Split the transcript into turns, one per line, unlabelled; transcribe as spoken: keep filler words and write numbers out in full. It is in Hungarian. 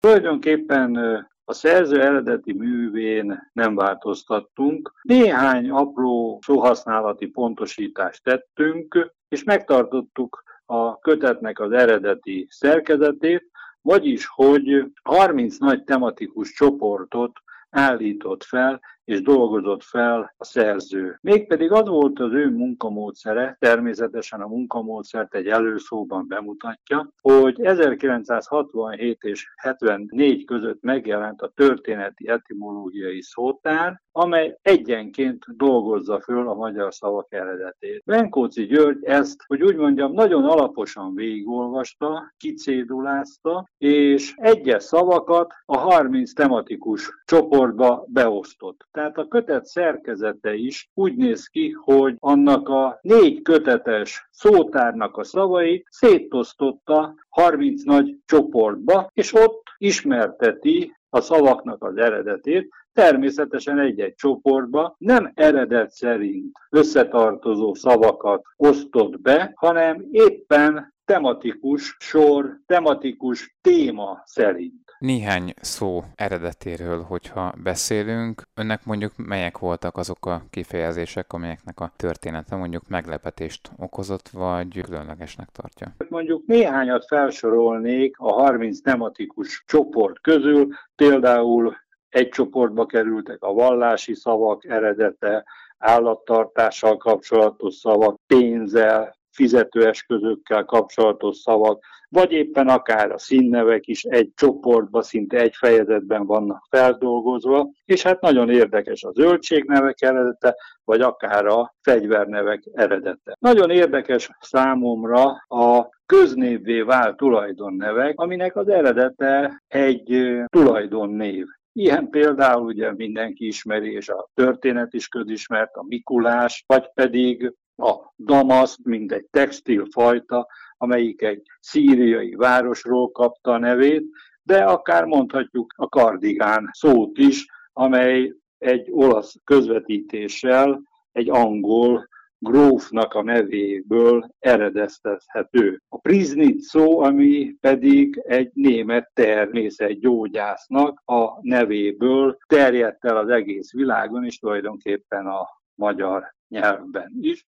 Tulajdonképpen a szerző eredeti művén nem változtattunk. Néhány apró szóhasználati pontosítást tettünk, és megtartottuk a kötetnek az eredeti szerkezetét, vagyis, hogy harminc nagy tematikus csoportot állított fel és dolgozott fel a szerző. Mégpedig az volt az ő munkamódszere, természetesen a munkamódszert egy előszóban bemutatja, hogy ezerkilencszázhatvanhét és hetvennégy között megjelent a történeti etimológiai szótár, amely egyenként dolgozza föl a magyar szavak eredetét. Benkóczi György ezt, hogy úgy mondjam, nagyon alaposan végigolvasta, kicédulázta, és egyes szavakat a harminc tematikus csoportba beosztott. Tehát a kötet szerkezete is úgy néz ki, hogy annak a négy kötetes szótárnak a szavait szétosztotta harminc nagy csoportba, és ott ismerteti a szavaknak az eredetét, természetesen egy-egy csoportba nem eredet szerint összetartozó szavakat osztott be, hanem éppen tematikus sor, tematikus téma szerint.
Néhány szó eredetéről, hogyha beszélünk, önnek mondjuk melyek voltak azok a kifejezések, amelyeknek a története mondjuk meglepetést okozott, vagy különlegesnek tartja?
Mondjuk néhányat felsorolnék a harminc tematikus csoport közül, például egy csoportba kerültek a vallási szavak eredete, állattartással kapcsolatos szavak, pénzzel, fizetőesközökkel kapcsolatos szavak, vagy éppen akár a színnevek is egy csoportba, szinte egy fejezetben vannak feldolgozva, és hát nagyon érdekes a zöldségnevek eredete, vagy akár a fegyvernevek eredete. Nagyon érdekes számomra a köznévvé vált tulajdonnevek, aminek az eredete egy tulajdonnév. Ilyen például ugye mindenki ismeri, és a történet is közismert, a Mikulás, vagy pedig a damaszt, mint egy textilfajta, amelyik egy szíriai városról kapta a nevét, de akár mondhatjuk a kardigán szót is, amely egy olasz közvetítéssel egy angol grófnak a nevéből eredeztethető. A Priznitz szó, ami pedig egy német természetgyógyásznak a nevéből terjedt el az egész világon, és tulajdonképpen a magyar nyelvben is.